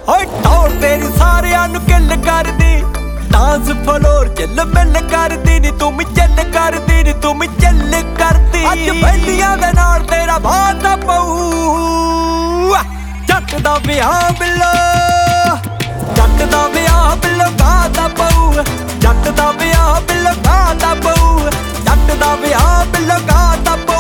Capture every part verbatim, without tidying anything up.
ਹੋਏ ਟੌਰ ਤੇਰੀ ਸਾਰਿਆਂ ਨੂੰ ਕਿੱਲ ਕਰਦੀ, ਡਾਂਸ ਫਲੋਰ ਚੱਲ ਮਿਲ ਕਰਦੀ ਨੀ, ਤੂੰ ਵੀ ਚੱਲ ਕਰਦੀ ਨੀ, ਤੂੰ ਵੀ ਚੱਲ ਕਰਦੀ। ਅੱਜ ਬੈਲੀਆਂ ਦੇ ਨਾਲ ਤੇਰਾ ਬਾਤਾ ਪਊ, ਜੱਟ ਦਾ ਵਿਆਹ ਬਿੱਲੋ, ਜੱਟ ਦਾ ਵਿਆਹ ਬਿੱਲੋ ਗਾਤਾ ਪਊ, ਜੱਟ ਦਾ ਵਿਆਹ ਬਿੱਲੋ ਗਾਤਾ ਪਊ, ਜੱਟ ਦਾ ਵਿਆਹ ਬਿੱਲੋ ਗਾਤਾ ਪਊ।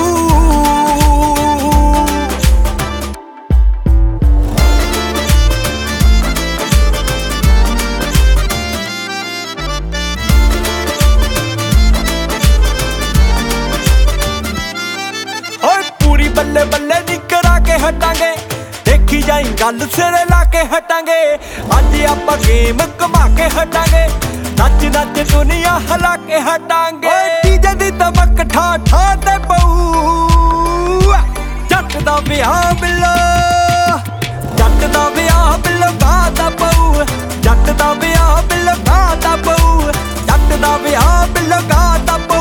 ਬੱਲੇ ਬੱਲੇ ਨੀ ਕਰਾ ਕੇ ਹਟਾਂਗੇ, ਦੇਖੀ ਜਾਈ ਗੱਲ ਸਿਰੇ ਲਾ ਕੇ ਹਟਾਂਗੇ। ਅੱਜ ਆਪਾਂ ਗੇਮ ਘੁਮਾ ਕੇ ਹਟਾਂਗੇ, ਨੱਚ ਨੱਚ ਦੁਨੀਆ ਹਿਲਾ ਕੇ ਹਟਾਂਗੇ। ਡੀਜੇ ਦੀ ਤਬਕ ਠਾ ਠਾ ਤੇ ਪਊ, ਜੱਟ ਦਾ ਵਿਆਹ ਬਿੱਲੋ, ਜੱਟ ਦਾ ਵਿਆਹ ਬਿੱਲੋ ਗਾਤਾ ਪਊ, ਜੱਟ ਦਾ ਵਿਆਹ ਬਿੱਲੋ ਗਾਤਾ ਪਊ, ਜੱਟ ਦਾ ਵਿਆਹ ਬਿੱਲੋ ਗਾਤਾ ਪਊ।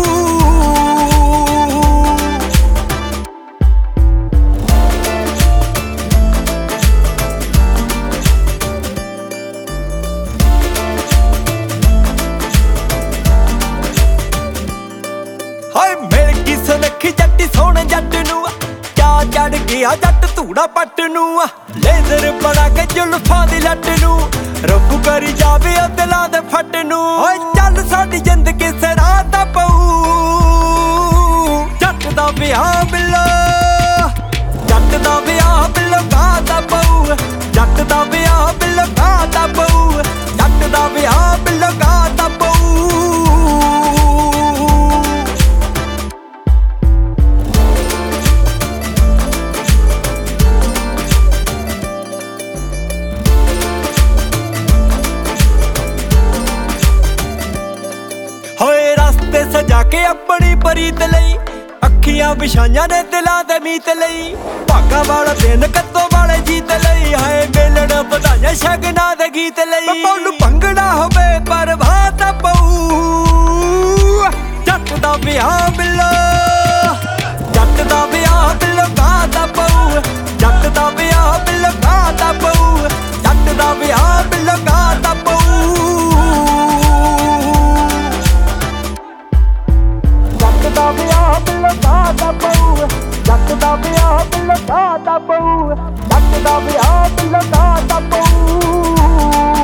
ਹਾਏ ਮਿਲ ਗਈ ਸੁਨੱਖੀ ਜੱਟੀ ਸੋਹਣੇ ਜੱਟ ਨੂੰ, ਚਾ ਚੜ ਗਿਆ ਜੱਟ ਧੂੜਾ ਪੱਟ ਨੂੰ। ਲੇਜ਼ਰ ਬਣਾ ਕੇ ਜ਼ੁਲਫਾਂ ਦੀ ਲੱਟ ਨੂੰ, ਰੱਬੂ ਕਰੀ ਜਾਵੇ ਉਹ ਦਿਲਾਂ ਦੇ ਫੱਟ ਨੂੰ। ਓਏ ਚੱਲ ਸਾਡੀ ਜ਼ਿੰਦਗੀ ਸਿਰਾ ਤਾਂ ਪਊ, ਜੱਟ ਦਾ ਵਿਆਹ ਬਿੱਲੋ, ਜੱਟ ਦਾ ਵਿਆਹ ਬਿੱਲੋ ਗਾਤਾ ਪਊ, ਜੱਟ ਦਾ ਵਿਆਹ ਬਿੱਲੋ ਗਾਤਾ ਪਊ, ਜੱਟ ਦਾ ਵਿਆਹ ਬਿੱਲੋ ਗਾਤਾ ਪਊ। ਹੋਏ ਰਸਤੇ ਸਜਾ ਕੇ ਆਪਣੀ ਪ੍ਰੀਤ ਲਈ, ਅੱਖੀਆਂ ਵਿਛਾਈਆਂ ਨੇ ਦਿਲਾਂ ਦੇ ਮੀਤ ਲਈ। ਭਾਗਾਂ ਵਾਲਾ ਦਿਨ ਕੱਤੋਂ ਵਾਲੇ ਜੀਤ ਲਈ, ਹਾਏ ਮੇਲਣ ਵਧਾਈਆਂ ਸ਼ਗਨਾਂ ਦੇ ਗੀਤ ਲਈ। ਪੌਲੂ ਭੰਗੜਾ ਹੋਵੇ ਪਰਵਾਹ ਤਾਂ ਪਊ, ਜੱਟ ਦਾ ਵਿਆਹ ਬਿੱਲੋ, ਜੱਟ ਦਾ ਵਿਆਹ ਬਿੱਲੋ ਗਾਤਾ ਪਊ, ਜੱਟ ਦਾ ਵਿਆਹ ਬਿੱਲੋ ਗਾਤਾ ਪਊ, ਜੱਟ ਦਾ ਵਿਆਹ ਬਿੱਲੋ ਗਾਤਾ ਪਊ। ਜੱਟ ਦਾ ਵਿਆਹ ਬਿੱਲੋ ਗਾਤਾ ਪਊ, ਜੱਟ ਦਾ ਵਿਆਹ ਬਿੱਲੋ ਗਾਤਾ ਪਊ, ਜੱਟ ਦਾ ਵਿਆਹ ਬਿੱਲੋ ਗਾਤਾ ਪਊ।